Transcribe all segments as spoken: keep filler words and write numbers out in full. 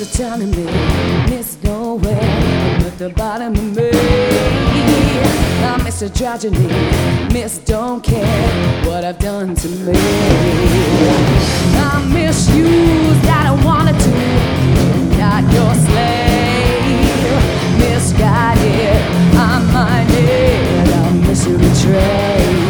Mister Telling me, Miss Nowhere, I'm at the bottom of me. I'm Mister Judging me, Miss Don't care what I've done to me. I'm misused, I don't wanna do, not your slave. Misguided, I'm minded, I'm Mister Betrayed.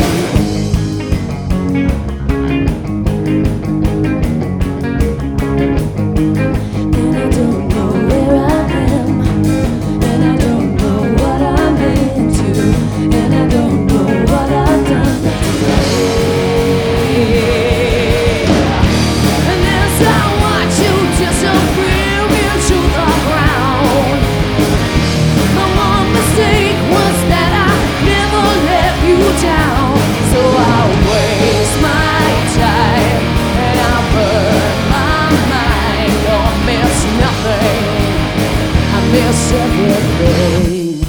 Miss everything.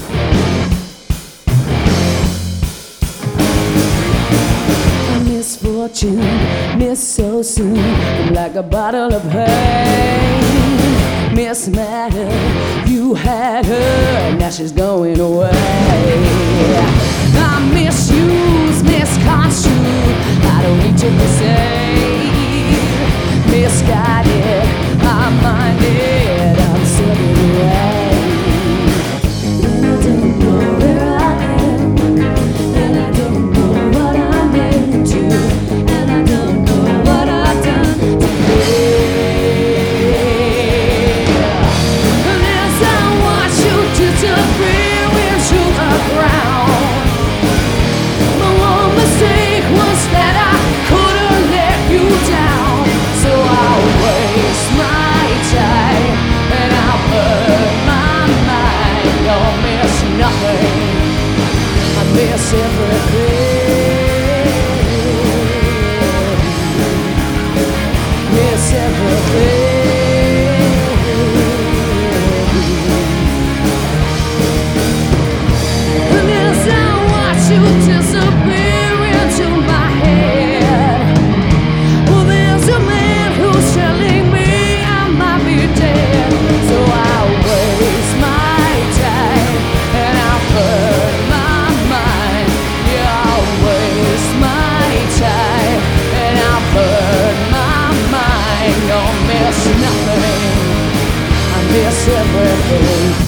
A misfortune, miss so soon. I'm like a bottle of pain. Miss Matter, you had her, now she's going away. I misuse, misconstrued, I don't need to be saved. Misguided, I'm minded, I'm serving away. And I don't know where I am, and I don't know what I'm into, and I don't know what I've done today. And as I watch you disappear into the ground, my one mistake was that I couldn't let you down. So I'll waste my time and I'll burn my mind. I'll miss nothing, I miss everything. Miss everything. And as I watch you disappear into my head, well, there's a man who's telling me I might be dead. So I'll waste my time and I'll burn my mind. Yeah, I'll waste my time and I'll burn my mind. I'll miss nothing, I miss everything.